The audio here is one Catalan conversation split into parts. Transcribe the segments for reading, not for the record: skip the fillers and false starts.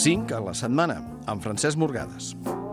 5 a la setmana, amb Francesc Morgades.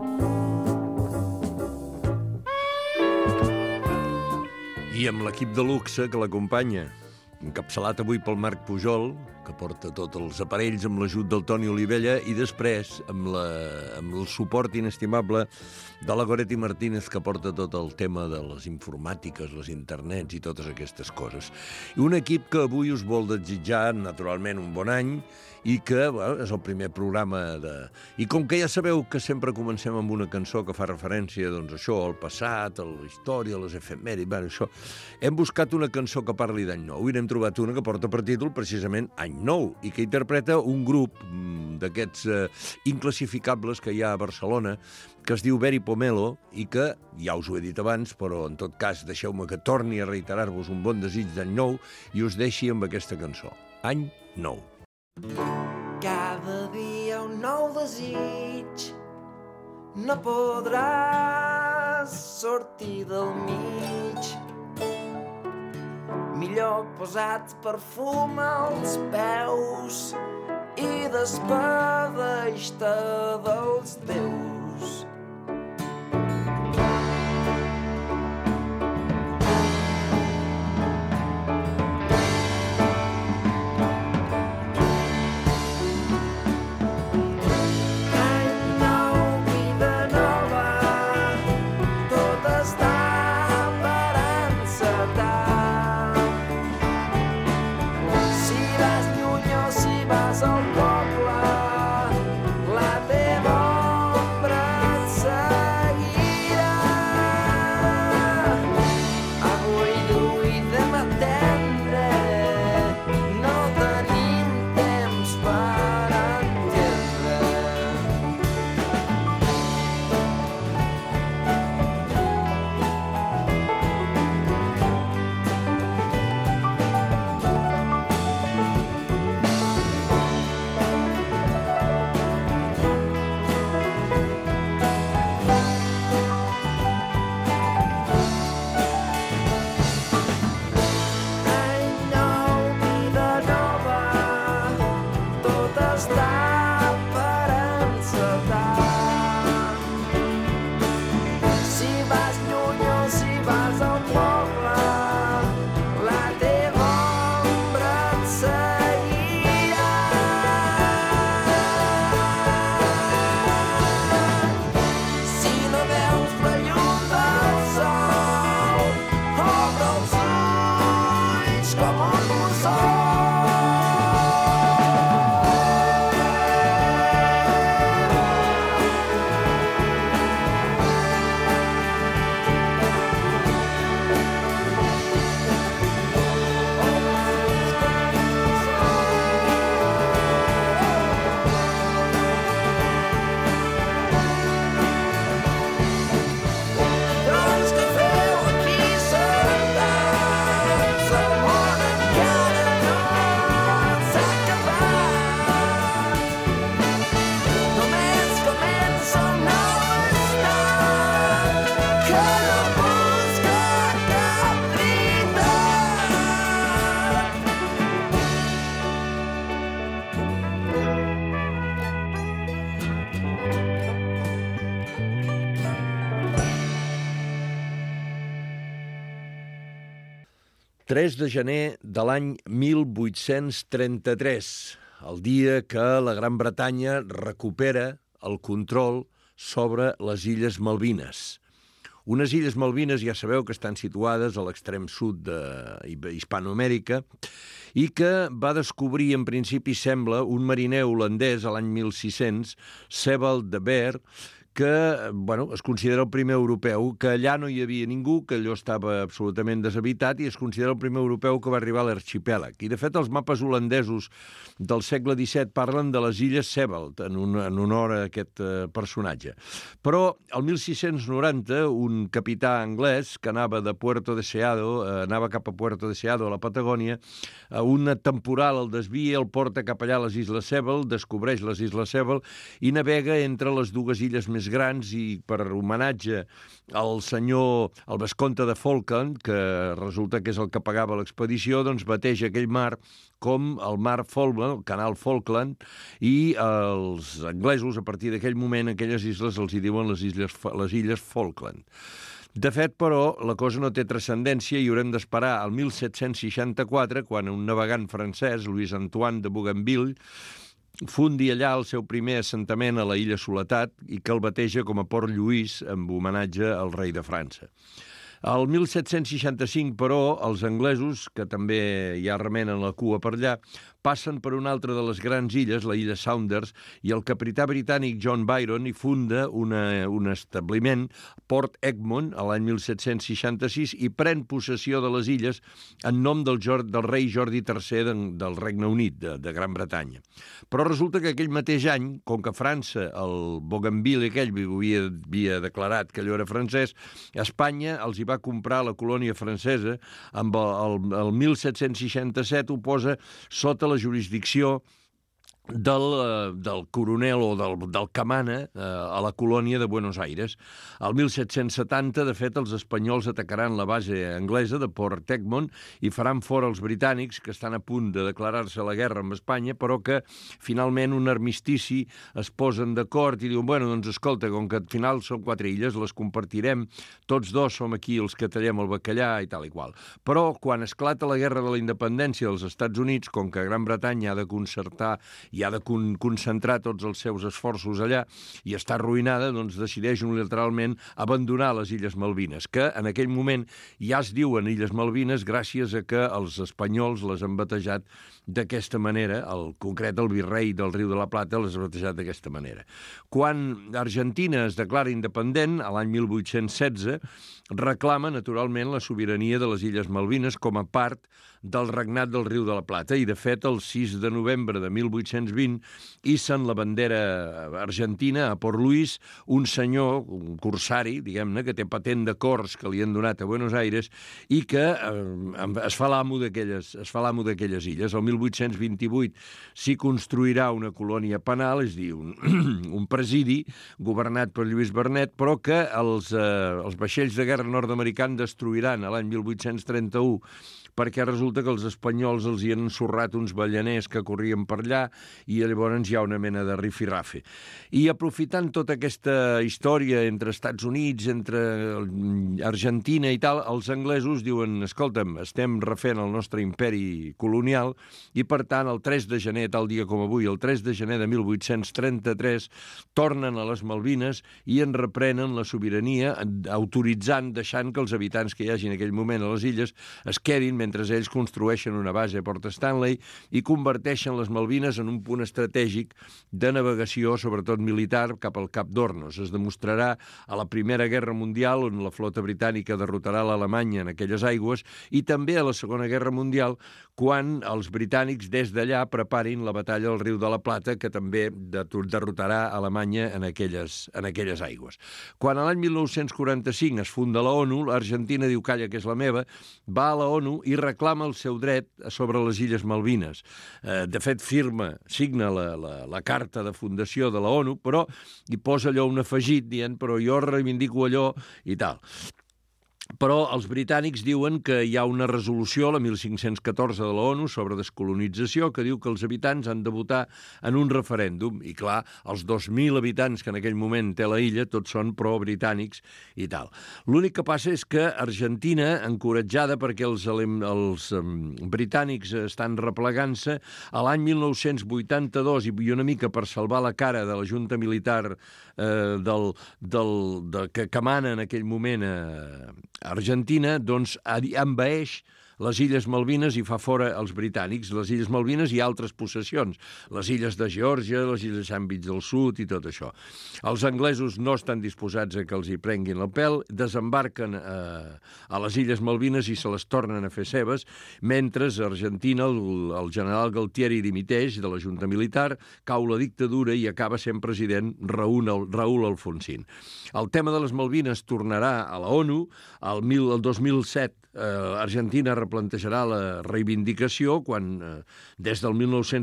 I amb l'equip de luxe que l'acompanya, encapçalat avui pel Marc Pujol, que porta tots els aparells amb l'ajut del Toni Olivella, i després amb el suport inestimable de la Goretti Martínez, que porta tot el tema de les informàtiques, les internets i totes aquestes coses. I un equip que avui us vol desitjar, naturalment, un bon any, i que és el primer programa de... I com que ja sabeu que sempre comencem amb una cançó que fa referència, doncs, això, al passat, a la història, a les efemèrides, això, hem buscat una cançó que parli d'any nou, i n'hem trobat una que porta per títol precisament Any Nou, i que interpreta un grup d'aquests inclassificables que hi ha a Barcelona, que es diu Veri Pomelo, i que, ja us ho he dit abans, però en tot cas deixeu-me que torni a reiterar-vos un bon desig d'any nou i us deixi amb aquesta cançó, Any Nou. Cada dia un nou desig, no podràs sortir del mig. Millor posats perfum als peus i despedeix-te dels teus. ...3 de gener de l'any 1833, el dia que la Gran Bretanya recupera el control sobre les Illes Malvines. Unes Illes Malvines, ja sabeu, que estan situades a l'extrem sud d'Hispanoamèrica i que va descobrir, en principi sembla, un mariner holandès a l'any 1600, Sebald de Beer, que es considera el primer europeu, que allà no hi havia ningú, que allò estava absolutament deshabitat, i es considera el primer europeu que va arribar a l'arxipèlag. I, de fet, els mapes holandesos del segle XVII parlen de les Illes Sebald, en honor a aquest personatge. Però, el 1690, un capità anglès que anava de Puerto Deseado, anava cap a Puerto Deseado, a la Patagònia, una temporal el desvia, el porta cap allà a les Illes Sebald, descobreix les Illes Sebald i navega entre les dues illes més més grans i per homenatge al senyor, el vescomte de Falkland, que resulta que és el que pagava l'expedició, doncs bateja aquell mar com el mar Falkland, el canal Falkland, i els anglesos, a partir d'aquell moment, aquelles isles els hi diuen les illes Falkland. De fet, però, la cosa no té transcendència i haurem d'esperar al 1764, quan un navegant francès, Louis-Antoine de Bougainville, fundi allà el seu primer assentament a la illa Soledat i que el bateja com a Port Lluís en homenatge al rei de França. Al 1765, però, els anglesos, que també ja remenen la cua per allà, passen per una altra de les grans illes, la illa Saunders, i el capità britànic John Byron hi funda un establiment, Port Egmont, a l'any 1766, i pren possessió de les illes en nom del rei Jordi III del Regne Unit, de Gran Bretanya. Però resulta que aquell mateix any, com que França, el Bougainville aquell, havia declarat que allò era francès, Espanya els hi va comprar la colònia francesa, amb el 1767 ho posa sota la jurisdicció del coronel o del que mana a la colònia de Buenos Aires. Al 1770, de fet, els espanyols atacaran la base anglesa de Port Egmont i faran fora els britànics, que estan a punt de declarar-se la guerra amb Espanya, però que finalment un armistici es posen d'acord i diuen, bueno, doncs escolta, com que al final són 4 illes, les compartirem, tots dos som aquí els que tallem el bacallà i tal i qual. Però quan esclata la guerra de la independència dels Estats Units, com que Gran Bretanya ha de concertar i ha de concentrar tots els seus esforços allà i està arruïnada, doncs decideix unilateralment abandonar les Illes Malvines, que en aquell moment ja es diuen Illes Malvines gràcies a que els espanyols les han batejat d'aquesta manera, concret el virrei del Riu de la Plata les ha batejat d'aquesta manera. Quan Argentina es declara independent, a l'any 1816, reclama naturalment la sobirania de les Illes Malvines com a part del regnat del Riu de la Plata i, de fet, el 6 de novembre de 1820 hissen la bandera argentina a Port Louis, un senyor, un corsari, diguem-ne, que té patent de cors que li han donat a Buenos Aires i que es fa l'amo d'aquelles illes. El 1828 s'hi construirà una colònia penal, és a dir, un presidi governat per Lluís Vernet, però que els vaixells de guerra nord-americans destruiran a l'any 1831 perquè resulta que els espanyols els hi han ensorrat uns balleners que corrien per allà i llavors hi ha una mena de rifirrafe. I aprofitant tota aquesta història entre Estats Units, entre Argentina i tal, els anglesos diuen, escolta'm, estem refent el nostre imperi colonial i, per tant, el 3 de gener, tal dia com avui, el 3 de gener de 1833, tornen a les Malvines i en reprenen la sobirania, autoritzant, deixant que els habitants que hi hagi en aquell moment a les illes es quedin mentre ells construeixen una base a Port Stanley i converteixen les Malvines en un punt estratègic de navegació, sobretot militar, cap al Cap d'Hornos. Es demostrarà a la Primera Guerra Mundial, on la flota britànica derrotarà l'Alemanya en aquelles aigües, i també a la Segona Guerra Mundial, quan els britànics des d'allà preparin la batalla del Riu de la Plata, que també derrotarà Alemanya en aquelles aigües. Quan a l'any 1945 es funda la ONU, l'Argentina diu, calla, que és la meva, va a la ONU i reclama el seu dret sobre les Illes Malvines. De fet, signa la carta de fundació de la ONU, però hi posa allò un afegit dient, però jo reivindico allò i tal. Però els britànics diuen que hi ha una resolució, la 1514 de la ONU, sobre descolonització, que diu que els habitants han de votar en un referèndum. I clar, els 2.000 habitants que en aquell moment té la illa, tots són pro-britànics i tal. L'únic que passa és que Argentina, encoratjada perquè els britànics estan replegant-se, a l'any 1982, i una mica per salvar la cara de la junta militar que mana en aquell moment Argentina, doncs envaeix les Illes Malvines i fa fora els britànics, les Illes Malvines i altres possessions, les illes de Geòrgia, les illes de Sandwich del Sud i tot això. Els anglesos no estan disposats a que els hi prenguin el pèl, desembarquen a les Illes Malvines i se les tornen a fer seves, mentre a Argentina el general Galtieri dimiteix de la Junta Militar, cau la dictadura i acaba sent president Raúl Alfonsín. El tema de les Malvines tornarà a la ONU, el 2007 Argentina replantejarà la reivindicació quan des del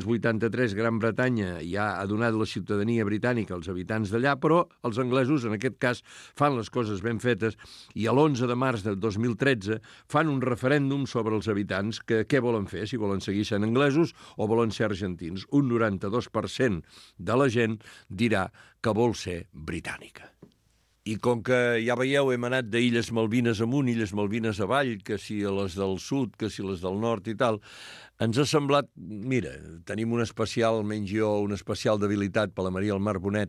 1983 Gran Bretanya ja ha donat la ciutadania britànica als habitants d'allà, però els anglesos, en aquest cas, fan les coses ben fetes i a l'11 de març de 2013 fan un referèndum sobre els habitants que què volen fer, si volen seguir sent anglesos o volen ser argentins. Un 92% de la gent dirà que vol ser britànica. I com que ja veieu, hem anat d'Illes Malvines amunt, Illes Malvines avall, que si les del sud, que si les del nord i tal, ens ha semblat, mira, tenim un especial, almenys jo, una especial debilitat per la Maria del Mar Bonet,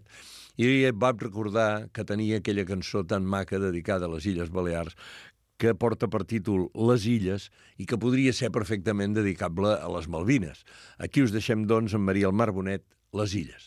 i vam recordar que tenia aquella cançó tan maca dedicada a les Illes Balears, que porta per títol Les Illes i que podria ser perfectament dedicable a les Malvines. Aquí us deixem, doncs, amb Maria del Mar Bonet, Les Illes.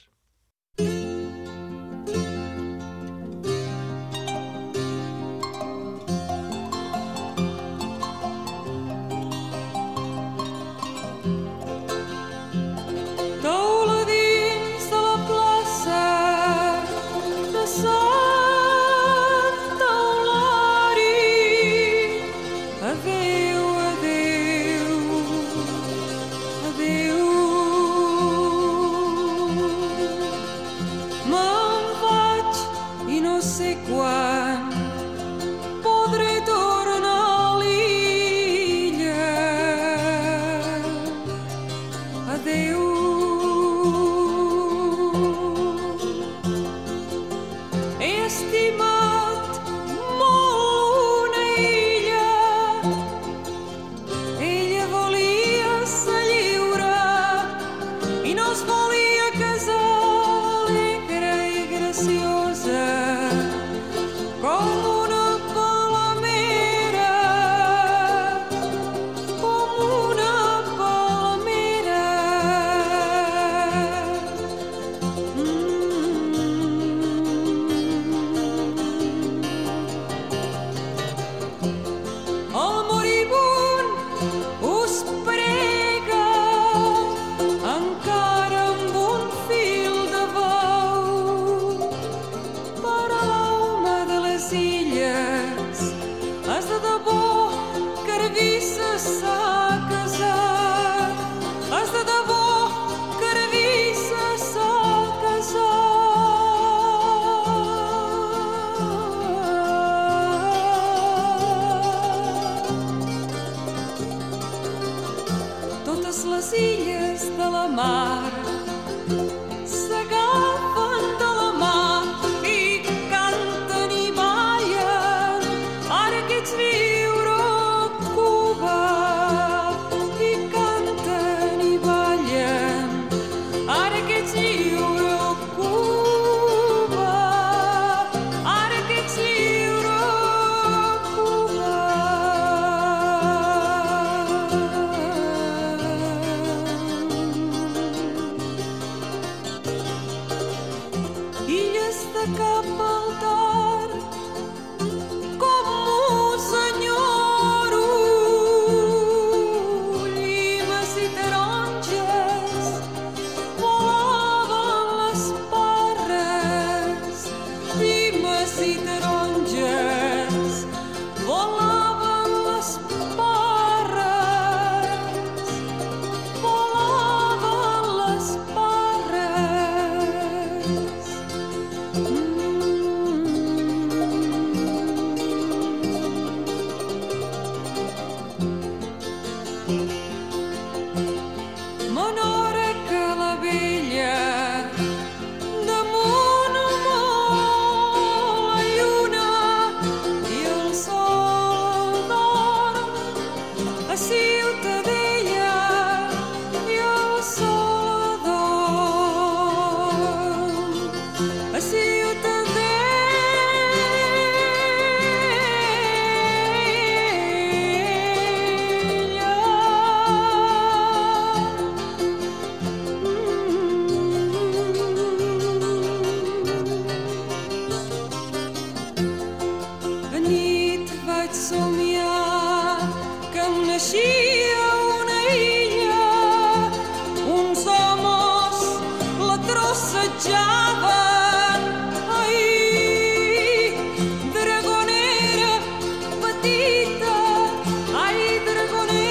Dragonera petita, ai, dragonera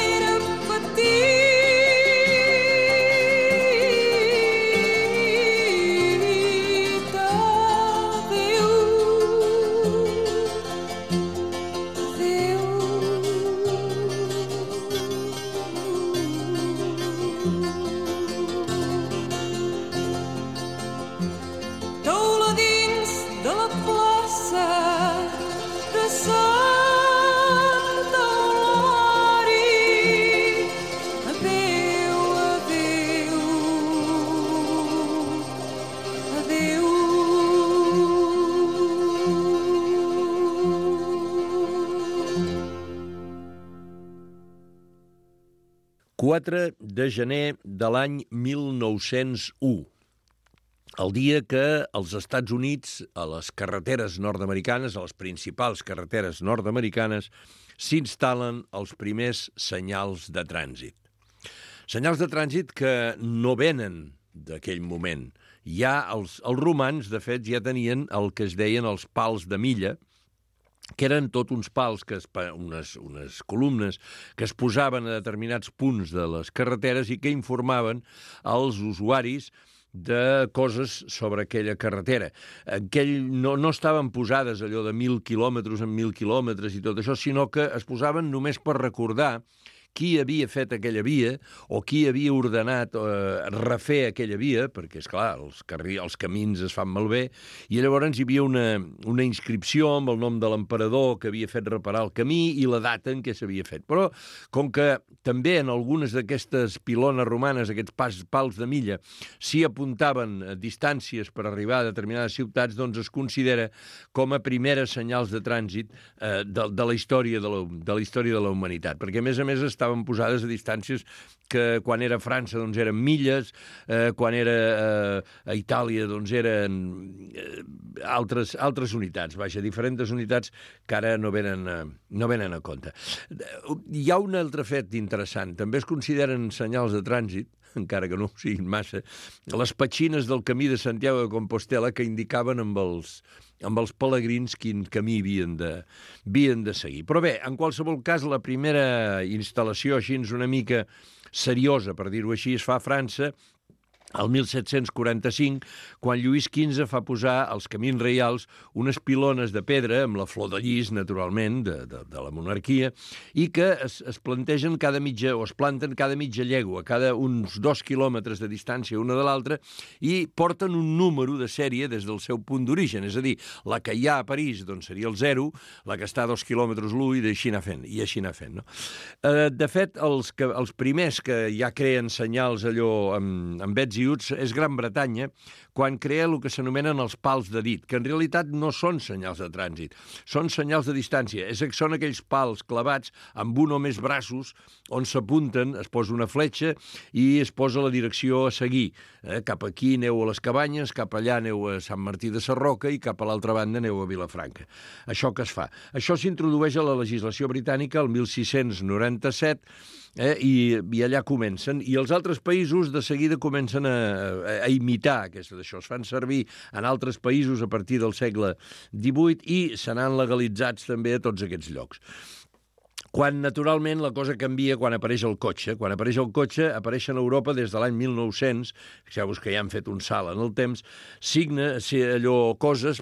4 de gener de l'any 1901. El dia que als Estats Units, a les carreteres nord-americanes, a les principals carreteres nord-americanes, s'instal·len els primers senyals de trànsit. Senyals de trànsit que no venen d'aquell moment. Ja els romans, de fet, ja tenien el que es deien els pals de milla, que eren tot uns pals, unes columnes que es posaven a determinats punts de les carreteres i que informaven als usuaris de coses sobre aquella carretera. No estaven posades allò de 1.000 quilòmetres en 1.000 quilòmetres i tot això, sinó que es posaven només per recordar qui havia fet aquella via o qui havia ordenat refer aquella via, perquè, esclar, els camins es fan malbé, i llavors hi havia una inscripció amb el nom de l'emperador que havia fet reparar el camí i la data en què s'havia fet. Però, com que també en algunes d'aquestes pilones romanes, aquests pals de milla, s'hi apuntaven distàncies per arribar a determinades ciutats, doncs es considera com a primeres senyals de trànsit de la història de la humanitat, perquè, a més, estaven posades a distàncies que quan era a França doncs eren milles, quan era a Itàlia doncs eren altres unitats, diferents unitats que ara no venen a compte. Hi ha un altre fet interessant, també es consideren senyals de trànsit, encara que no ho siguin massa, les petxines del camí de Santiago de Compostela que indicaven amb els pelegrins quin camí havien de seguir. Però bé, en qualsevol cas, la primera instal·lació així una mica seriosa, per dir-ho així, es fa a França el 1745, quan Lluís XV fa posar als camins reials unes pilones de pedra, amb la flor de llis, naturalment, de la monarquia, i que es plantegen es planten cada mitja llegua, cada uns 2 quilòmetres de distància una de l'altra, i porten un número de sèrie des del seu punt d'origen. És a dir, la que hi ha a París doncs, seria el 0, la que està a 2 quilòmetres l'1, i així anar fent. No? De fet, els primers que ja creen senyals allò amb ets i uts és Gran Bretanya, quan crea el que s'anomenen els pals de dit, que en realitat no són senyals de trànsit, són senyals de distància. Són aquells pals clavats amb un o més braços on s'apunten, es posa una fletxa i es posa la direcció a seguir. Cap aquí aneu a les Cabanyes, cap allà aneu a Sant Martí de Sarroca i cap a l'altra banda aneu a Vilafranca. Això que es fa. Això s'introdueix a la legislació britànica el 1697, i allà comencen, i els altres països de seguida comencen a imitar aquesta d'això. Es fan servir en altres països a partir del segle XVIII i se n'han legalitzats també a tots aquests llocs. Quan, naturalment, la cosa canvia quan apareix el cotxe. Quan apareix el cotxe, apareixen a Europa des de l'any 1900, fixeu-vos que ja han fet un salt en el temps, signa coses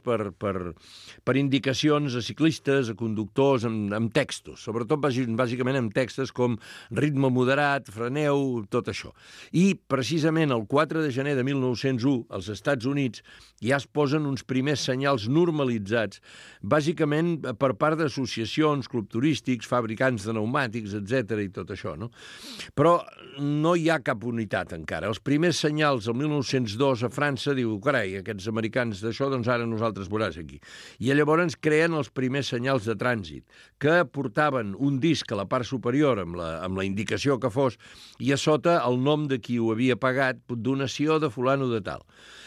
per indicacions a ciclistes, a conductors, amb textos, sobretot bàsicament amb textos com ritme moderat, freneu, tot això. I, precisament, el 4 de gener de 1901, als Estats Units, ja es posen uns primers senyals normalitzats, bàsicament per part d'associacions, clubs turístics, fabricants de pneumàtics, etc. i tot això, no? Però no hi ha cap unitat encara. Els primers senyals, el 1902, a França, diu, carai, aquests americans d'això, doncs ara nosaltres veuràs aquí. I llavors creen els primers senyals de trànsit, que portaven un disc a la part superior amb la indicació que fos, i a sota el nom de qui ho havia pagat, donació de fulano de tal.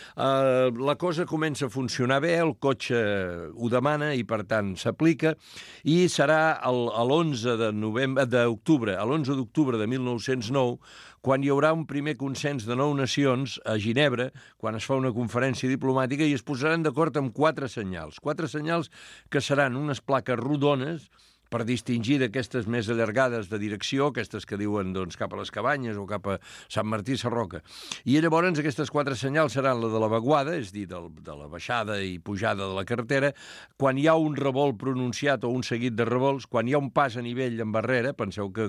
La cosa comença a funcionar bé, el cotxe ho demana i, per tant, s'aplica, i serà l'11 d'octubre, l'11 d'octubre de 1909, quan hi haurà un primer consens de 9 nacions a Ginebra, quan es fa una conferència diplomàtica, i es posaran d'acord amb 4 senyals que seran unes plaques rodones, per distingir d'aquestes més allargades de direcció, aquestes que diuen doncs, cap a les Cabanyes o cap a Sant Martí Sarroca. I llavors aquestes 4 senyals seran la de la vaguada, és a dir, de la baixada i pujada de la carretera, quan hi ha un revolt pronunciat o un seguit de revolts, quan hi ha un pas a nivell en barrera, penseu que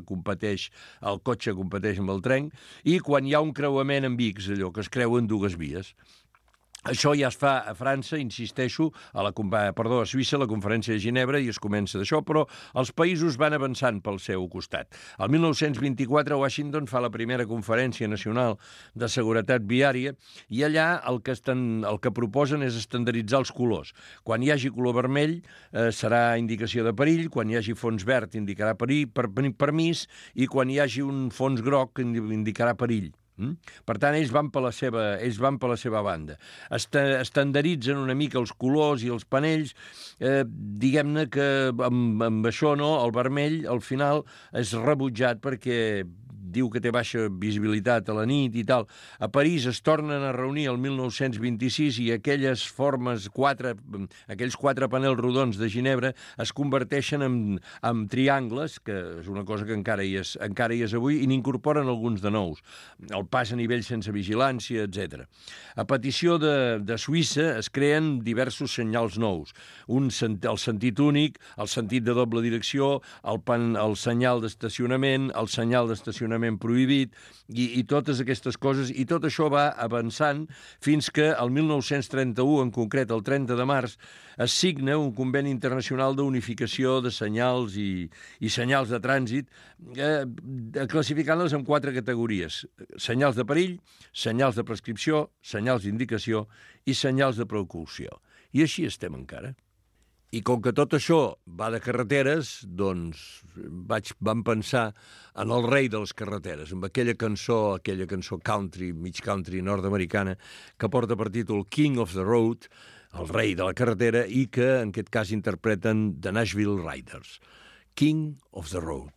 el cotxe competeix amb el tren, i quan hi ha un creuament amb X, allò que es creuen dues vies. Això ja es fa a França, insisteixo, a Suïssa, a la Conferència de Ginebra, i es comença d'això, però els països van avançant pel seu costat. El 1924, Washington fa la primera Conferència Nacional de Seguretat Viària i allà el que proposen és estandarditzar els colors. Quan hi hagi color vermell serà indicació de perill, quan hi hagi fons verd indicarà permís i quan hi hagi un fons groc indicarà perill. Per tant, ells van per la seva banda. Estandarditzen una mica els colors i els panells, diguem-ne que amb això el vermell al final és rebutjat perquè diu que té baixa visibilitat a la nit i tal. A París es tornen a reunir el 1926 i aquelles formes, aquells 4 panels rodons de Ginebra es converteixen en triangles, que és una cosa que encara hi és avui, i n'incorporen alguns de nous. El pas a nivell sense vigilància, etc. A petició de Suïssa es creen diversos senyals nous. El sentit únic, el sentit de doble direcció, el senyal d'estacionament, el senyal d'estacionament prohibit i totes aquestes coses, i tot això va avançant fins que el 1931, en concret el 30 de març, es signa un conveni internacional d'unificació de senyals i senyals de trànsit, classificant-les en 4 categories: senyals de perill, senyals de prescripció, senyals d'indicació i senyals de precaució. I així estem encara. I com que tot això va de carreteres, doncs vam pensar en el rei de les carreteres, amb aquella cançó country, mig country nord-americana, que porta per títol King of the Road, el rei de la carretera, i que en aquest cas interpreten The Nashville Riders. King of the Road.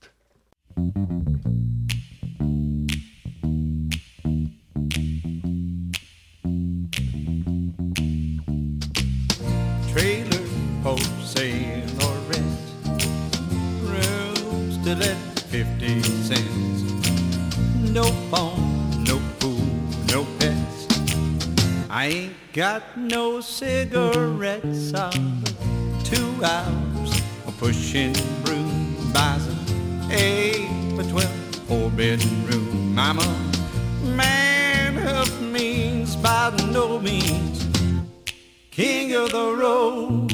Trailer, post, sale, or rent. Rooms to let 50 cents. No phone, no food, no pets. I ain't got no cigarettes. 2 hours of pushing broom buys an 8 by 12 4-bedroom. I'm a man of means, by no means king of the road.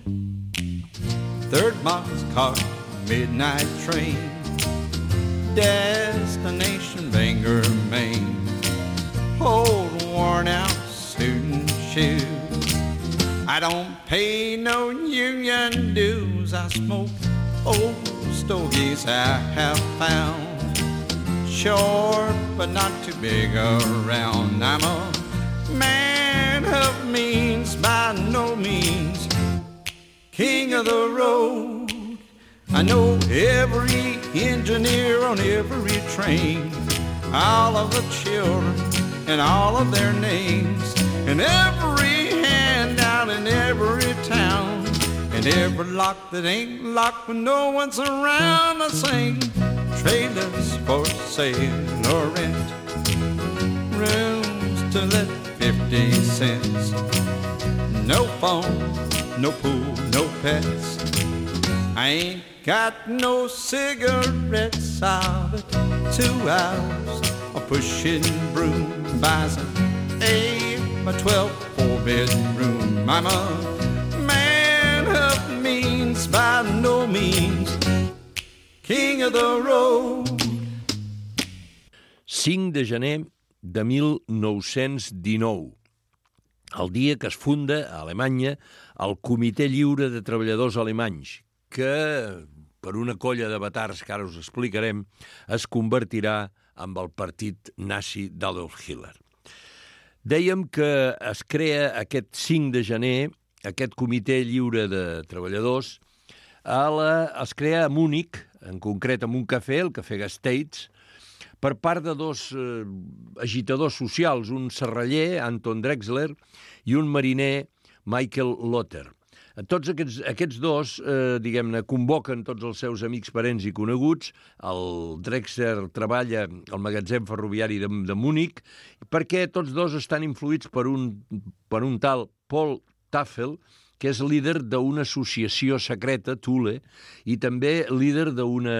3rd Moss car, midnight train, destination Bangor, Maine. Old worn out suit and shoes. I don't pay no union dues. I smoke old stogies I have found, short but not too big around. I'm a man of means, by no means king of the road. I know every engineer on every train, all of the children and all of their names, and every handout in every town, and every lock that ain't locked when no one's around. I sing trailers for sale or rent, rooms to let 50 cents. No phone, no pool, no pets. I ain't got no cigarettes. I'll be 2 hours of pushing broom buys an 8 by 12 4-bedroom. I'm a man of means, by no means king of the road. 5 de gener de 1919, el dia que es funda a Alemanya el Comitè Lliure de Treballadors Alemanys, que, per una colla de batards que ara us explicarem, es convertirà amb el partit nazi d'Adolf Hitler. Dèiem que es crea aquest 5 de gener, aquest Comitè Lliure de Treballadors, es crea a Múnich, en concret en un cafè, el Cafè Gasteitz, per part de 2 agitadors socials, un serraller, Anton Drexler, i un mariner, Michael Lotter. Tots aquests 2, diguem-ne, convoquen tots els seus amics, parents i coneguts. El Drexler treballa al magatzem ferroviari de Múnich, perquè tots 2 estan influïts per un tal Paul Tafel, que és líder d'una associació secreta, Thule, i també líder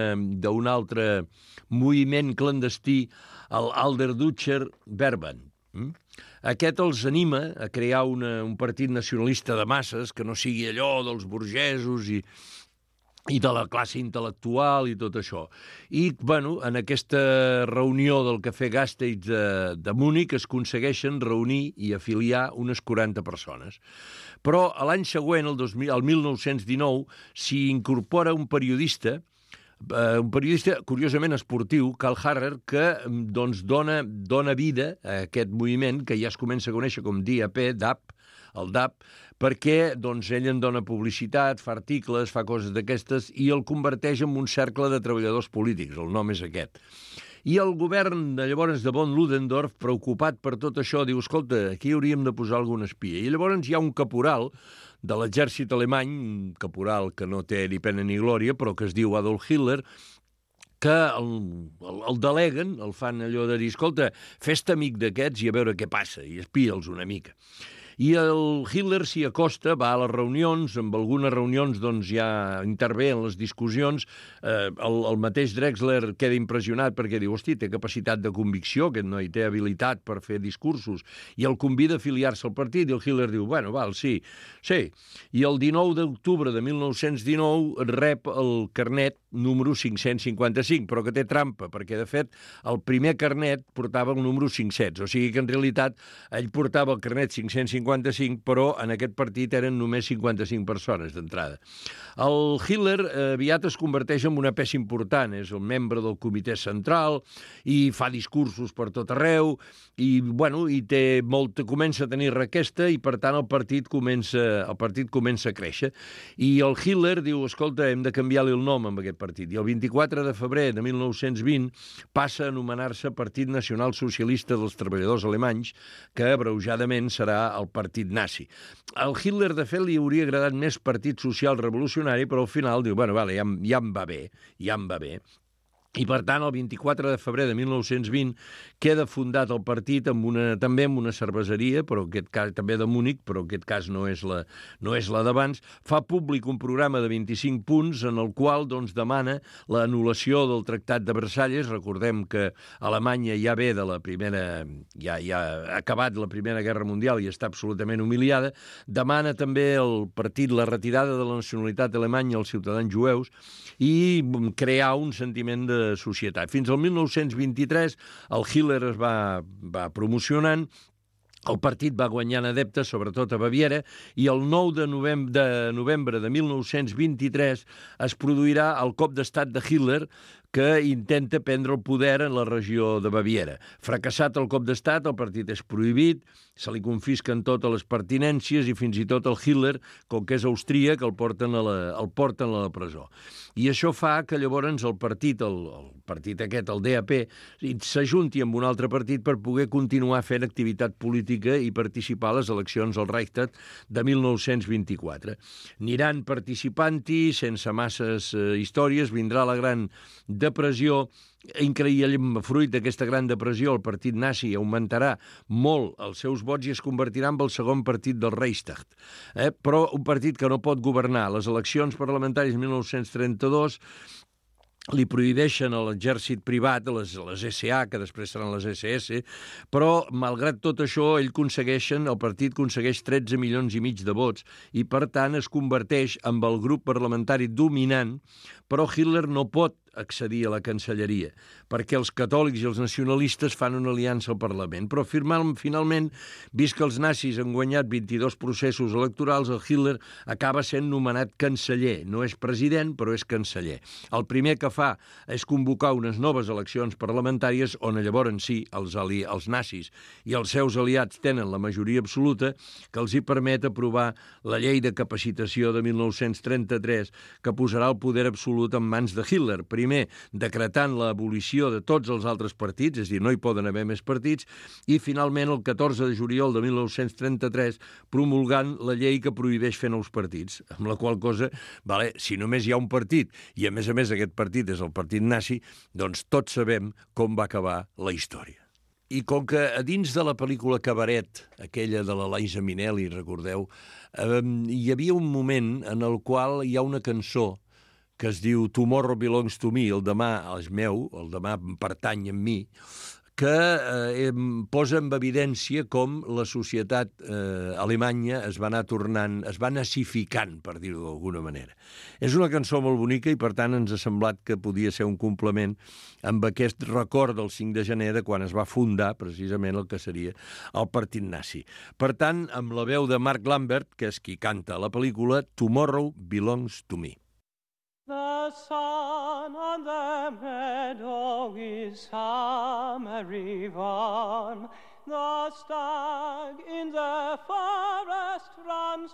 d'un altre moviment clandestí, el Alderdutscher Verband. Aquest els anima a crear un partit nacionalista de masses que no sigui allò dels burgesos i de la classe intel·lectual i tot això. I, bueno, en aquesta reunió del Cafè Gasteiz de Múnich es aconsegueixen reunir i afiliar unes 40 persones. Però l'any següent, el 1919, s'hi incorpora un periodista curiosament esportiu, Karl Harrer, que doncs, dona vida a aquest moviment que ja es comença a conèixer com DAP, el DAP, perquè doncs, ell en dona publicitat, fa articles, fa coses d'aquestes, i el converteix en un cercle de treballadors polítics, el nom és aquest. I el govern de llavors de von Ludendorff, preocupat per tot això, diu, escolta, aquí hauríem de posar algun espia. I llavors hi ha un caporal de l'exèrcit alemany, un caporal que no té ni pena ni glòria, però que es diu Adolf Hitler, que el deleguen, el fan allò de dir, escolta, fes-te amic d'aquests i a veure què passa, i espia'ls una mica. I el Hitler s'hi acosta, va a les reunions, amb algunes reunions doncs, ja intervé en les discussions. El mateix Drexler queda impressionat perquè diu, hosti, té capacitat de convicció, aquest noi té habilitat per fer discursos, i el convida a afiliar-se al partit, i el Hitler diu, bueno, val, sí. I el 19 d'octubre de 1919 rep el carnet número 555, però que té trampa, perquè, de fet, el primer carnet portava el número 500, o sigui que, en realitat, ell portava el carnet 555, però en aquest partit eren només 55 persones d'entrada. El Hitler aviat es converteix en una peça important, és el membre del comitè central i fa discursos per tot arreu i, bueno, comença a tenir requesta i, per tant, el partit comença a créixer. I el Hitler diu, escolta, hem de canviar-li el nom amb aquest partit. I el 24 de febrer de 1920 passa a anomenar-se Partit Nacional Socialista dels Treballadors Alemanys, que abreujadament serà el partit nazi. Al Hitler, de fet, li hauria agradat més Partit Social Revolucionari, però al final diu, bueno, vale, ja em va bé. I, per tant, el 24 de febrer de 1920 queda fundat el partit també amb una cerveseria, però en aquest cas també de Múnich, però en aquest cas no és la d'abans. Fa públic un programa de 25 punts en el qual doncs, demana l'anul·lació del Tractat de Versalles. Recordem que Alemanya ja ve de la primera... ja ha acabat la Primera Guerra Mundial i està absolutament humiliada. Demana també el partit la retirada de la nacionalitat alemanya als ciutadans jueus i crear un sentiment de societat. Fins al 1923 el Hitler es va promocionant, el partit va guanyant adeptes, sobretot a Baviera, i el 9 de novembre de 1923 es produirà el cop d'estat de Hitler, que intenta prendre el poder en la regió de Baviera. Fracassat el cop d'estat, el partit és prohibit, se li confisquen totes les pertinències i fins i tot el Hitler, com que és austríac, el porten a la presó. I això fa que llavors el partit aquest, el DAP, s'ajunti amb un altre partit per poder continuar fent activitat política i participar a les eleccions al Reichstag de 1924. Aniran participant-hi sense masses històries, vindrà la gran depressió. Increïble, fruit d'aquesta gran depressió, el partit nazi augmentarà molt els seus vots i es convertirà en el segon partit del Reichstag. Però un partit que no pot governar. Les eleccions parlamentàries de 1932 li prohibeixen a l'exèrcit privat, les SA, que després seran les SS, però, malgrat tot això, el partit aconsegueix 13 milions i mig de vots i, per tant, es converteix en el grup parlamentari dominant, però Hitler no pot accedir a la cancelleria, perquè els catòlics i els nacionalistes fan una aliança al Parlament. Però finalment, vist que els nazis han guanyat 22 processos electorals, el Hitler acaba sent nomenat canceller. No és president, però és canceller. El primer que fa és convocar unes noves eleccions parlamentàries on llavors sí, els nazis i els seus aliats tenen la majoria absoluta que els hi permet aprovar la llei de capacitació de 1933 que posarà el poder absolut en mans de Hitler. Primer, decretant l'abolició de tots els altres partits, és a dir, no hi poden haver més partits, i finalment el 14 de juliol de 1933 promulgant la llei que prohibeix fer nous partits, amb la qual cosa, si només hi ha un partit i a més aquest partit és el partit nazi, doncs tots sabem com va acabar la història. I com que a dins de la pel·lícula Cabaret, aquella de la Liza Minnelli, recordeu, hi havia un moment en el qual hi ha una cançó que es diu Tomorrow Belongs to Me, el demà és meu, el demà pertany a mi, que posa en evidència com la societat alemanya es va anar tornant, es va nazificant, per dir-ho d'alguna manera. És una cançó molt bonica i, per tant, ens ha semblat que podia ser un complement amb aquest record del 5 de gener de quan es va fundar precisament el que seria el partit nazi. Per tant, amb la veu de Mark Lambert, que és qui canta a la pel·lícula, Tomorrow Belongs to Me. The sun on the meadow is summery warm. The stag in the forest runs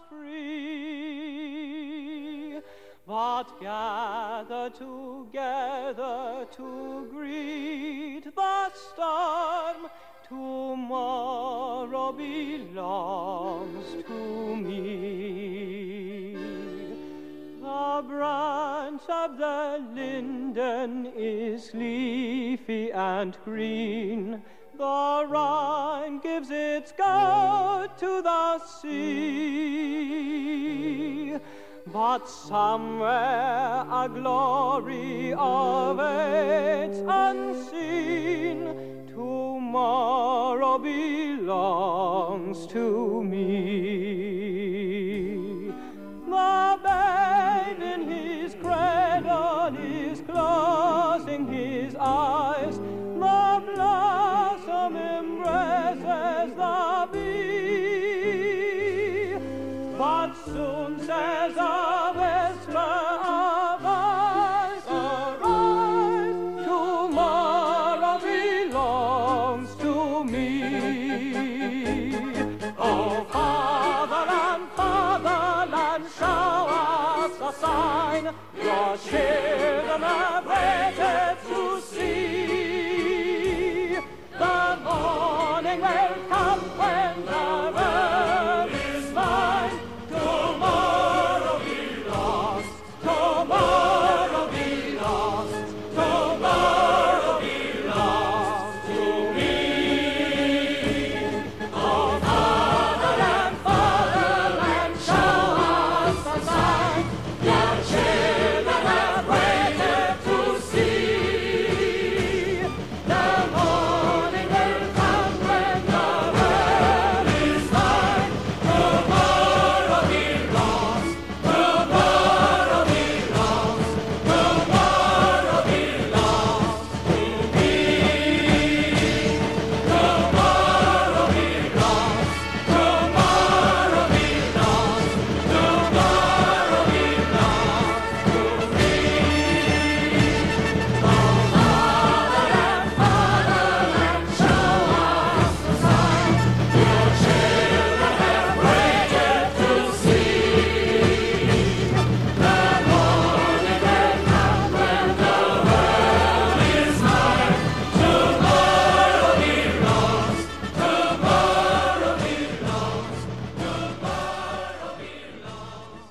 free. But gather together to greet the storm. Tomorrow belongs to me. The branch of the linden is leafy and green. The Rhine gives its gout to the sea. But somewhere a glory awaits unseen. Tomorrow belongs to me. The babe in his cradle is closing his eyes. The blossom embraces the bee. But soon says a whisper, arise, arise. Tomorrow belongs to me. Oh, fatherland, fatherland, show us a sign. Your children have waited to see. The morning will come when the world is mine. Tomorrow belongs, tomorrow belongs, tomorrow belongs to me. Oh, fatherland, fatherland, show us a sign. Your children have waited to see. The morning will come when the world is mine. Tomorrow belongs, tomorrow belongs, tomorrow belongs to me. Tomorrow belongs, tomorrow belongs, tomorrow belongs to me. Oh, fatherland, fatherland, show us a sign. Your children have waited to see. The morning will come when the world is mine. Tomorrow belongs, tomorrow belongs, tomorrow belongs.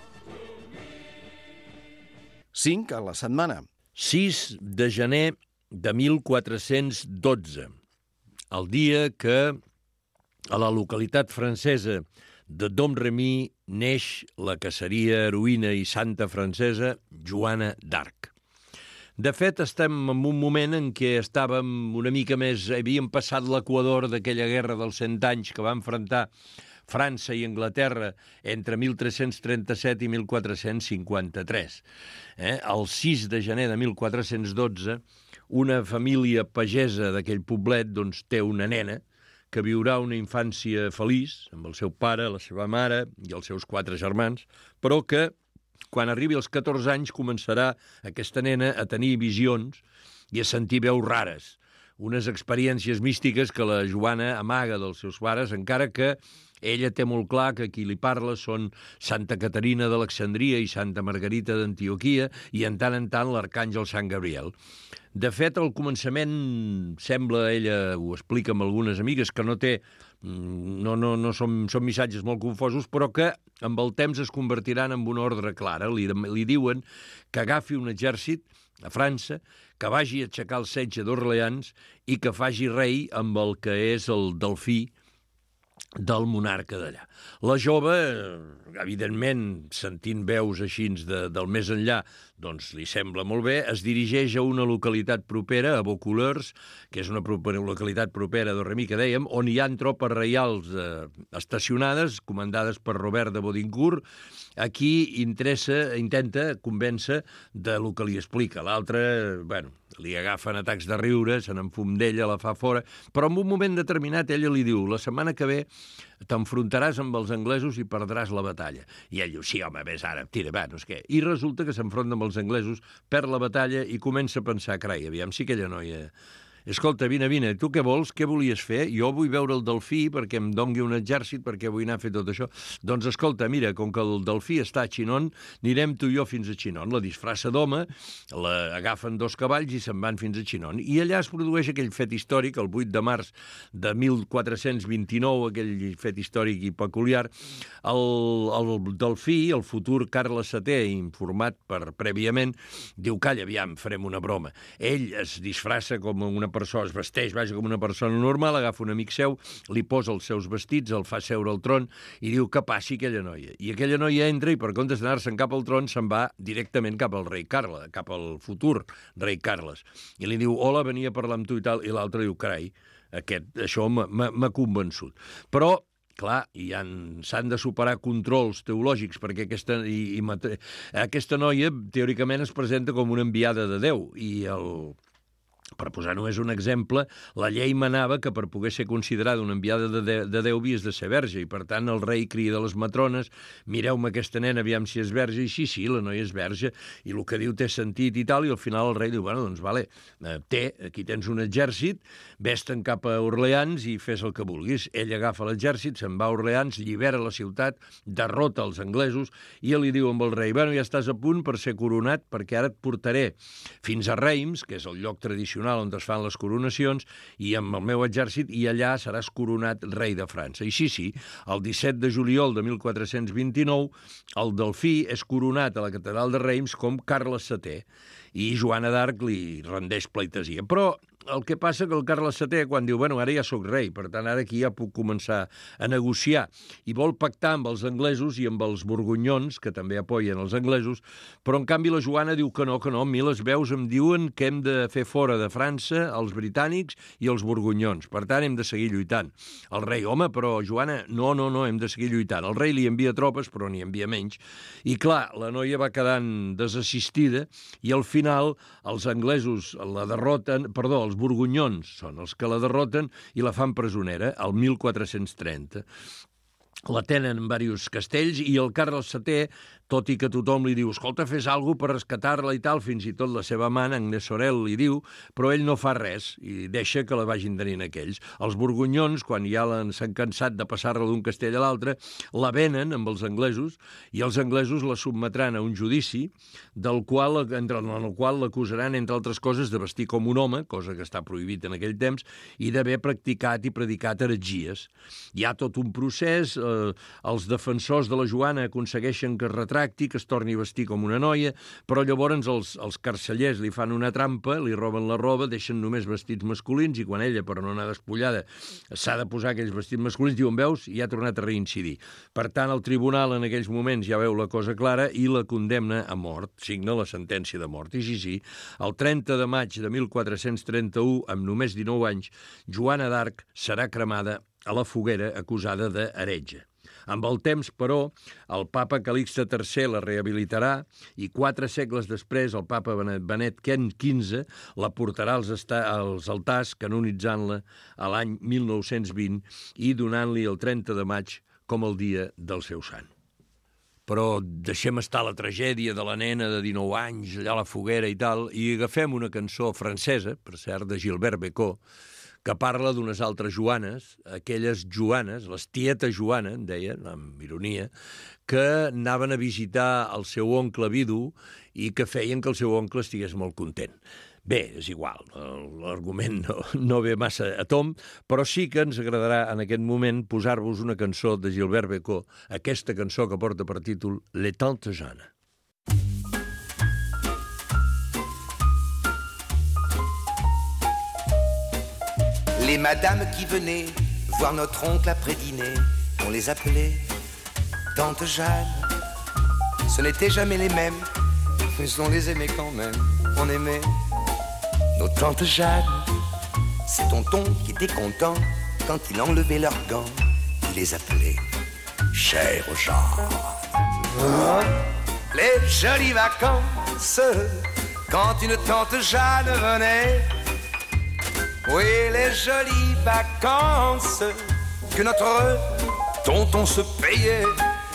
5 a la setmana. 6 de gener de 1412, el dia que a la localitat francesa de Domremy neix la que seria heroïna i santa francesa Joana d'Arc. De fet, estem en un moment en què estàvem una mica més... Havíem passat l'equador d'aquella guerra dels 100 anys que va enfrontar França i Anglaterra entre 1337 i 1453. El 6 de gener de 1412, una família pagesa d'aquell poblet doncs, té una nena que viurà una infància feliç amb el seu pare, la seva mare i els seus 4 germans, però que quan arribi als 14 anys començarà aquesta nena a tenir visions i a sentir veus rares, unes experiències místiques que la Joana amaga dels seus pares, encara que ella té molt clar que qui li parla són Santa Caterina d'Alexandria i Santa Margarita d'Antioquia i en tant l'arcàngel Sant Gabriel. De fet, al començament sembla, ella ho explica amb algunes amigues, que no té... No són missatges molt confosos, però que amb el temps es convertiran en una ordre clara. Li diuen que agafi un exèrcit a França, que vagi a aixecar el setge d'Orleans i que faci rei amb el que és el delfí del monarca d'allà. La jove, evidentment, sentint veus així del més enllà, doncs li sembla molt bé, es dirigeix a una localitat propera, a Vaucouleurs, que és una localitat propera a Domremy, que dèiem, on hi ha tropes reials estacionades, comandades per Robert de Baudincourt. Aquí intenta convèncer del que li explica. L'altre, bueno, li agafen atacs de riure, se n'enfum d'ella, la fa fora, però en un moment determinat ella li diu: la setmana que ve t'enfrontaràs amb els anglesos i perdràs la batalla. I ell diu: sí, home, ves ara, tira, va, no sé què. I resulta que s'enfronta amb els anglesos, perd la batalla i comença a pensar: carai, aviam, si aquella noia... Escolta, vine, tu què vols? Què volies fer? Jo vull veure el delfí perquè em dongui un exèrcit, perquè vull anar a fer tot això. Doncs escolta, mira, com que el delfí està a Chinon, anirem tu i jo fins a Chinon. La disfressa d'home, agafen 2 cavalls i se'n van fins a Chinon. I allà es produeix aquell fet històric, el 8 de març de 1429, aquell fet històric i peculiar. El delfí, el futur Carles VII, informat prèviament, diu: calla, aviam, farem una broma. Ell es disfressa com una persona, es vesteix, vaja, com una persona normal, agafa un amic seu, li posa els seus vestits, el fa seure al tron i diu que passi aquella noia. I aquella noia entra i, per comptes d'anar-se'n cap al tron, se'n va directament cap al rei Carles, cap al futur rei Carles. I li diu: hola, venia a parlar amb tu i tal, i l'altre diu: carai, això m'ha convençut. Però clar, s'han de superar controls teològics, perquè aquesta noia teòricament es presenta com una enviada de Déu, i per posar només un exemple, la llei manava que per poder ser considerada una enviada de Déu havies de ser verge, i per tant el rei crida a les matrones: mireu-me aquesta nena, aviam si és verge, i sí, la noia és verge, i el que diu té sentit i tal, i al final el rei diu: bueno, doncs vale, aquí tens un exèrcit, ves-te'n cap a Orleans i fes el que vulguis. Ell agafa l'exèrcit, se'n va a Orleans, llibera la ciutat, derrota els anglesos, i ell li diu amb el rei: bueno, ja estàs a punt per ser coronat, perquè ara et portaré fins a Reims, que és el lloc tradicional on es fan les coronacions, i amb el meu exèrcit, i allà seràs coronat rei de França. I sí, el 17 de juliol de 1429, el delfí és coronat a la catedral de Reims com Carles VII, i Joana d'Arc li rendeix pleitesia. Però el que passa que el Carles VII, quan diu: bueno, ara ja sóc rei, per tant, ara aquí ja puc començar a negociar, i vol pactar amb els anglesos i amb els borgonyons, que també apoyen els anglesos, però en canvi la Joana diu que no, a mi les veus em diuen que hem de fer fora de França els britànics i els borgonyons, per tant hem de seguir lluitant. El rei: home, però Joana, no, hem de seguir lluitant. El rei li envia tropes, però n'hi envia menys, i clar, la noia va quedant desassistida, i al final els anglesos la derroten, els borgonyons són els que la derroten i la fan presonera, el 1430. La tenen en diversos castells, i el Carles VII, tot i que tothom li diu: escolta, fes alguna cosa per rescatar-la i tal, fins i tot la seva amant, Agnès Sorel, li diu, però ell no fa res i deixa que la vagin tenint aquells. Els borgonyons, quan ja s'han cansat de passar-la d'un castell a l'altre, la venen amb els anglesos, i els anglesos la sotmetran a un judici en el qual l'acusaran, entre altres coses, de vestir com un home, cosa que està prohibit en aquell temps, i d'haver practicat i predicat heretgies. Hi ha tot un procés. Els defensors de la Joana aconsegueixen que es retracti, que es torni a vestir com una noia, però llavors els carcellers li fan una trampa, li roben la roba, deixen només vestits masculins, i quan ella, per no anar despullada, s'ha de posar aquells vestits masculins, diuen: veus, i ha tornat a reincidir. Per tant, el tribunal en aquells moments ja veu la cosa clara i la condemna a mort, signa la sentència de mort. I sí, el 30 de maig de 1431, amb només 19 anys, Joana d'Arc serà cremada a la foguera acusada d'heretge. Amb el temps, però, el papa Calixte III la rehabilitarà, i 4 segles després el papa Benet XV la portarà als altars, canonitzant-la a l'any 1920 i donant-li el 30 de maig com el dia del seu sant. Però deixem estar la tragèdia de la nena de 19 anys allà a la foguera i tal, i agafem una cançó francesa, per cert, de Gilbert Bécaud, que parla d'unes altres Joanes, aquelles Joanes, les tietes Joana, en deien, amb ironia, que anaven a visitar el seu oncle vidu i que feien que el seu oncle estigués molt content. Bé, és igual, l'argument no ve massa a tom, però sí que ens agradarà en aquest moment posar-vos una cançó de Gilbert Bécaud, aquesta cançó que porta per títol Les Tantes Jeannes. Les madames qui venaient voir notre oncle après dîner, on les appelait Tante Jeanne. Ce n'étaient jamais les mêmes, mais on les aimait quand même. On aimait nos tantes Jeanne. C'est tonton qui était content quand il enlevait leurs gants. Il les appelait chère Jeanne. Les jolies vacances, quand une tante Jeanne venait. Oui, les jolies vacances que notre tonton se payait.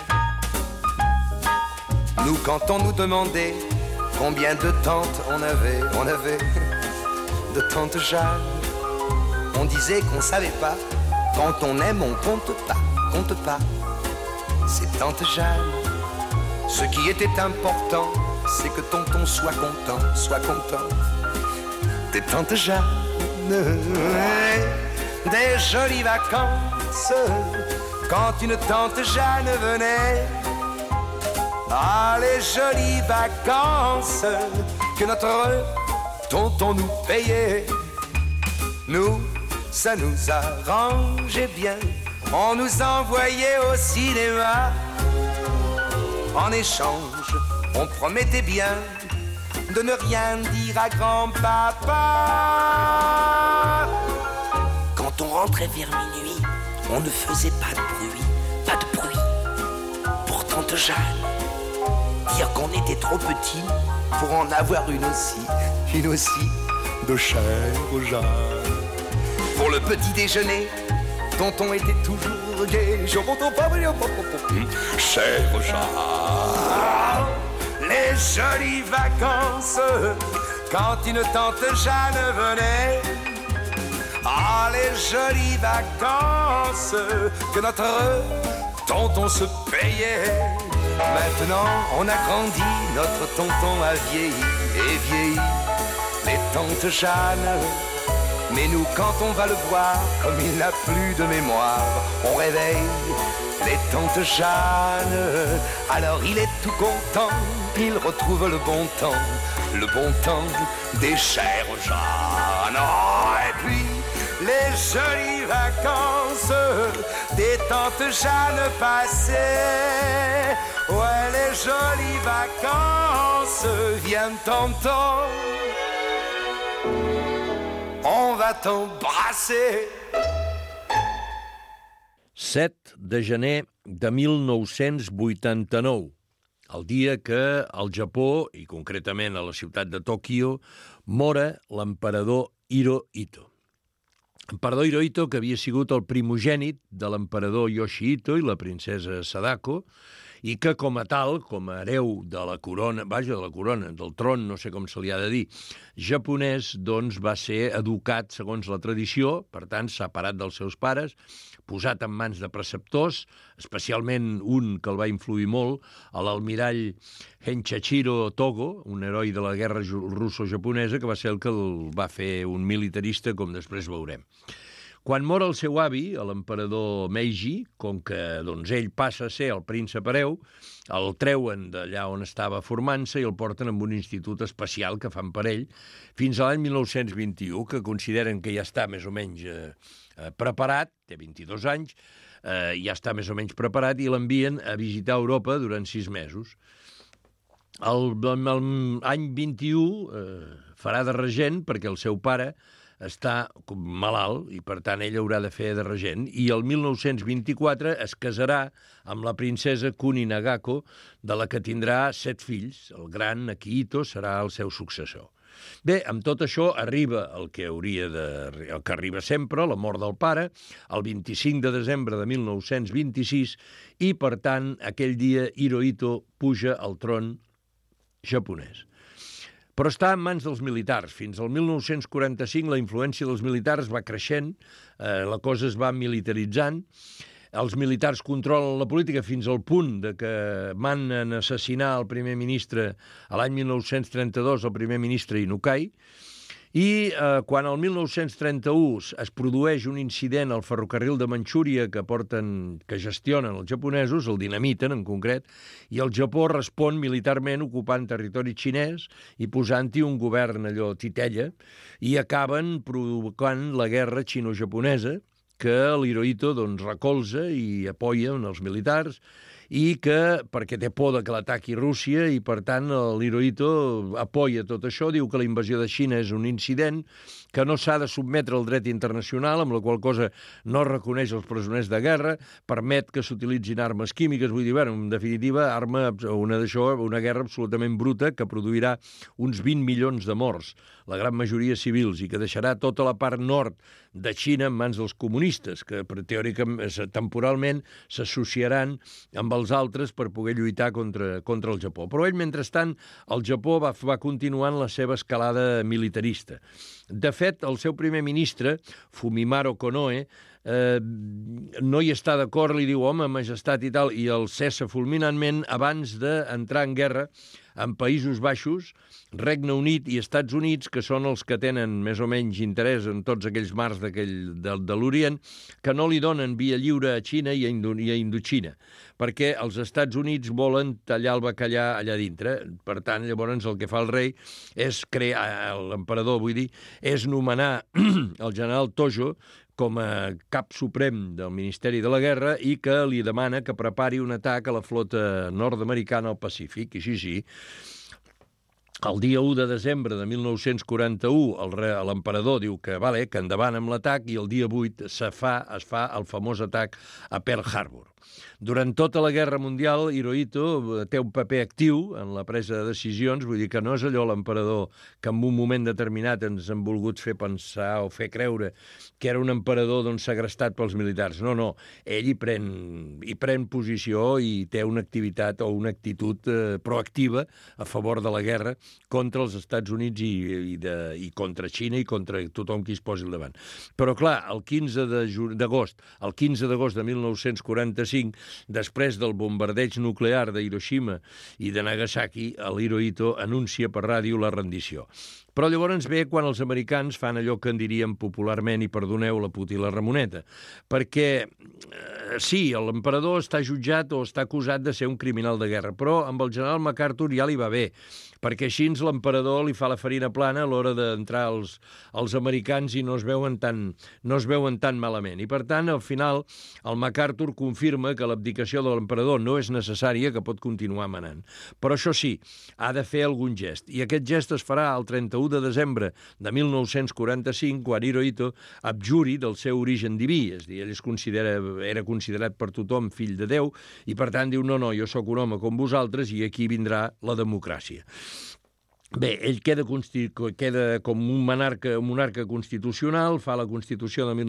Nous, quand on nous demandait combien de tantes on avait de tantes Jeanne, on disait qu'on savait pas. Quand on aime, on compte pas. C'est tante Jeanne. Ce qui était important, c'est que tonton soit content. Des tantes Jeanne, des jolies vacances, quand une tante Jeanne venait. Ah, les jolies vacances que notre tonton nous payait. Nous, ça nous arrangeait bien. On nous envoyait au cinéma. En échange, on promettait bien de ne rien dire à grand-papa. Quand on rentrait vers minuit, on ne faisait pas de bruit. Pour tante Jeanne, dire qu'on était trop petit pour en avoir une aussi de chère Jeanne. Pour le petit déjeuner, tonton était toujours gai. Chère Jeanne. Les jolies vacances, quand une tante Jeanne venait. Ah, les jolies vacances que notre tonton se payait. Maintenant, on a grandi, notre tonton a vieilli et vieilli. Les tantes Jeanne. Mais nous, quand on va le voir, comme il n'a plus de mémoire, on réveille les tantes Jeanne. Alors il est tout content, il retrouve le bon temps des chères Jeanne. Oh, et puis les jolies vacances des tantes Jeanne passées. Ouais, les jolies vacances viennent tonton. On va t'embrasser. 7 de gener de 1989, el dia que al Japó, i concretament a la ciutat de Tòquio, mora l'emperador Hirohito. L'emperador Hirohito, que havia sigut el primogènit de l'emperador Yoshihito i la princesa Sadako, i que com a tal, com a hereu de la corona, del tron, no sé com se li ha de dir, japonès, doncs va ser educat segons la tradició, per tant, separat dels seus pares, posat en mans de preceptors, especialment un que el va influir molt, l'almirall Henchachiro Togo, un heroi de la guerra russo-japonesa, que va ser el que el va fer un militarista, com després veurem. Quan mor el seu avi, l'emperador Meiji, com que doncs, ell passa a ser el príncep hereu, el treuen d'allà on estava formant-se i el porten a un institut especial que fan per ell, fins a l'any 1921, que consideren que ja està més o menys preparat, té 22 anys, ja està més o menys preparat, i l'envien a visitar Europa durant 6 mesos. L'any 21 farà de regent perquè el seu pare està malalt i, per tant, ell haurà de fer de regent. I el 1924 es casarà amb la princesa Kuni Nagako, de la que tindrà 7 fills. El gran Akihito serà el seu successor. Bé, amb tot això arriba el que arriba sempre, la mort del pare, el 25 de desembre de 1926, i, per tant, aquell dia Hirohito puja al tron japonès. Però està en mans dels militars. Fins al 1945 la influència dels militars va creixent, la cosa es va militaritzant, els militars controlen la política fins al punt de que manen assassinar el primer ministre a l'any 1932, el primer ministre Inukai, i quan el 1931 es produeix un incident al ferrocarril de Manxúria que gestionen els japonesos, el dinamiten en concret, i el Japó respon militarment ocupant territori xinès i posant-hi un govern allò titella, i acaben provocant la guerra xino-japonesa, que l'Hirohito doncs, recolza i apoya els militars, i que, perquè té por de que l'ataqui Rússia, i per tant l'Hirohito apoya tot això, diu que la invasió de Xina és un incident, que no s'ha de sotmetre al dret internacional, amb la qual cosa no reconeix els presoners de guerra, permet que s'utilitzin armes químiques, vull dir, bueno, en definitiva, una guerra absolutament bruta que produirà uns 20 milions de morts, la gran majoria civils, i que deixarà tota la part nord de Xina en mans dels comunistes, que teòricament, temporalment, s'associaran amb els altres per poder lluitar contra el Japó. Però ell, mentrestant, el Japó va continuant la seva escalada militarista. De fet, el seu primer ministre, Fumimaro Konoe, no hi està d'acord, li diu, home, majestat i tal, i el cessa fulminantment abans d'entrar en guerra amb Països Baixos, Regne Unit i Estats Units, que són els que tenen més o menys interès en tots aquells mars de l'Orient, que no li donen via lliure a Xina i a Indoxina, perquè els Estats Units volen tallar el bacallà allà dintre. Per tant, llavors el que fa el rei és crear, l'emperador, vull dir, és nomenar el general Tojo com a cap suprem del Ministeri de la Guerra i que li demana que prepari un atac a la flota nord-americana al Pacífic. I sí, el dia 1 de desembre de 1941 l'emperador diu que que endavant amb l'atac, i el dia 8 es fa el famós atac a Pearl Harbor. Durant tota la Guerra Mundial, Hirohito té un paper actiu en la presa de decisions, vull dir que no és allò l'emperador que en un moment determinat ens han volgut fer pensar o fer creure que era un emperador segrestat pels militars. No, ell hi pren posició i té una activitat o una actitud proactiva a favor de la guerra contra els Estats Units i contra Xina i contra tothom qui es posi al davant. Però clar, el 15 d'agost de 1945, després del bombardeig nuclear de Hiroshima i de Nagasaki, l'Hirohito anuncia per ràdio la rendició. Però llavors ve quan els americans fan allò que en diríem popularment, i perdoneu la puta i la ramoneta, perquè sí, l'emperador està jutjat o està acusat de ser un criminal de guerra, però amb el general MacArthur ja li va bé, perquè així l'emperador li fa la farina plana a l'hora d'entrar els americans i no es veuen tan malament. I per tant, al final, el MacArthur confirma que l'abdicació de l'emperador no és necessària, que pot continuar manant. Però això sí, ha de fer algun gest. I aquest gest es farà el 31 de desembre de 1945, quan Hirohito abjuri del seu origen diví. És a dir, ell era considerat per tothom fill de Déu, i per tant diu, no, jo sóc un home com vosaltres i aquí vindrà la democràcia. Bé, ell queda com un monarca constitucional, fa la Constitució de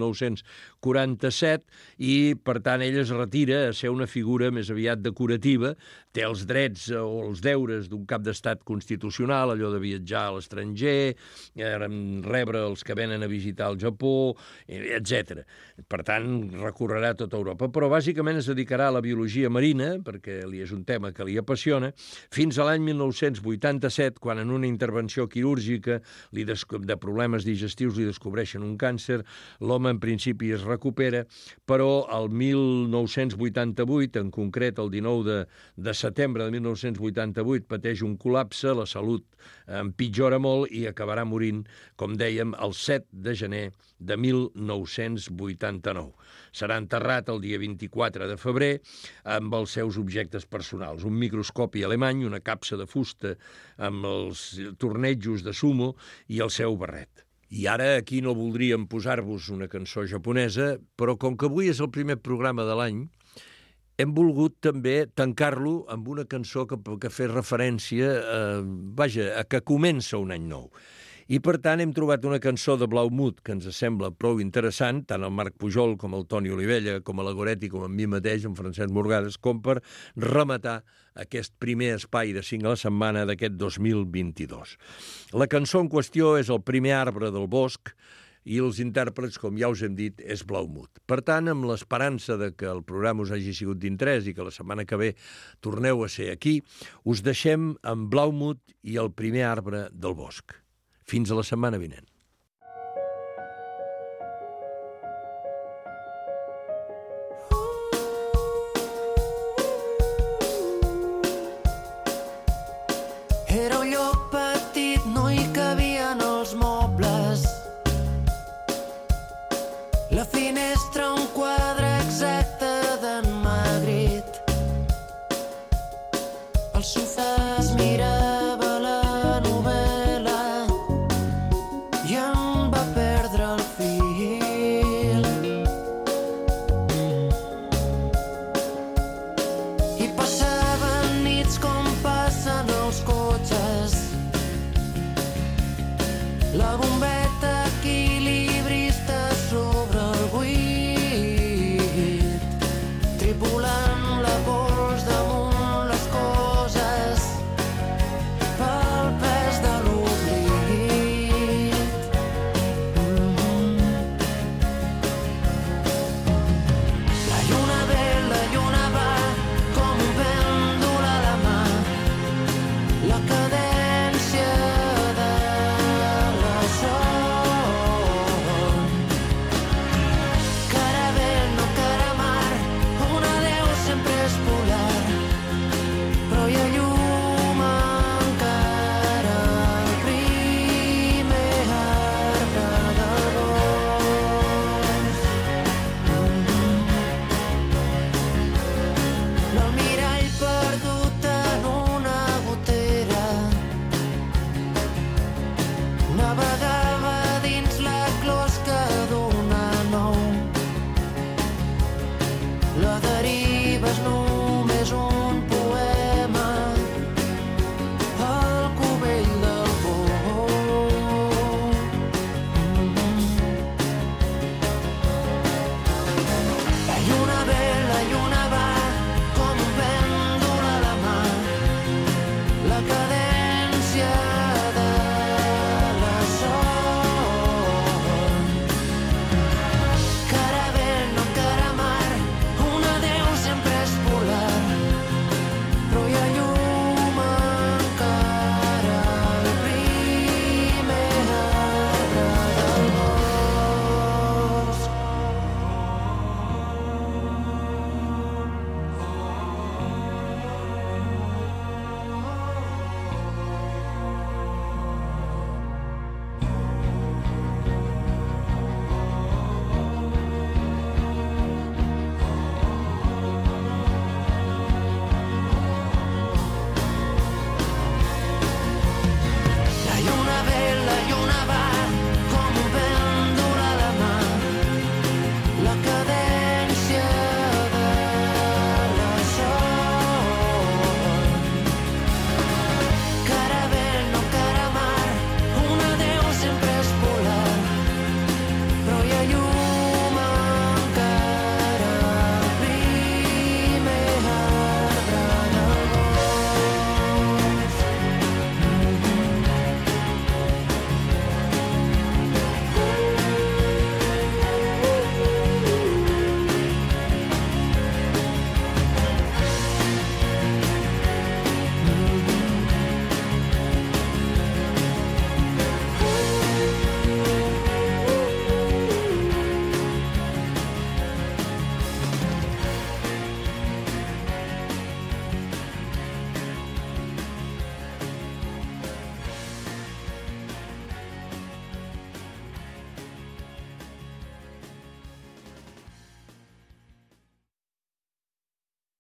1947 i, per tant, ell es retira a ser una figura més aviat decorativa, té els drets o els deures d'un cap d'estat constitucional, allò de viatjar a l'estranger, rebre els que venen a visitar el Japó, etc. Per tant, recorrerà tota Europa. Però, bàsicament, es dedicarà a la biologia marina, perquè és un tema que li apassiona, fins a l'any 1987, quan en una intervenció quirúrgica de problemes digestius li descobreixen un càncer, l'home en principi es recupera, però el 1988, en concret el 19 de setembre de 1988, pateix un col·lapse, la salut empitjora molt i acabarà morint, com dèiem, el 7 de gener de 1989. Serà enterrat el dia 24 de febrer amb els seus objectes personals, un microscopi alemany, una capsa de fusta amb els tornejos de sumo i el seu barret. I ara aquí no voldríem posar-vos una cançó japonesa, però com que avui és el primer programa de l'any, hem volgut també tancar-lo amb una cançó que fes referència a que comença un any nou. I, per tant, hem trobat una cançó de Blaumut que ens sembla prou interessant, tant el Marc Pujol com el Toni Olivella, com a la Goretti, com a mi mateix, en Francesc Morgades, com per rematar aquest primer espai de 5 a la setmana d'aquest 2022. La cançó en qüestió és El primer arbre del bosc, i els intèrprets, com ja us hem dit, és Blaumut. Per tant, amb l'esperança de que el programa us hagi sigut d'interès i que la setmana que ve torneu a ser aquí, us deixem amb Blaumut i El primer arbre del bosc. Fins a la setmana vinent.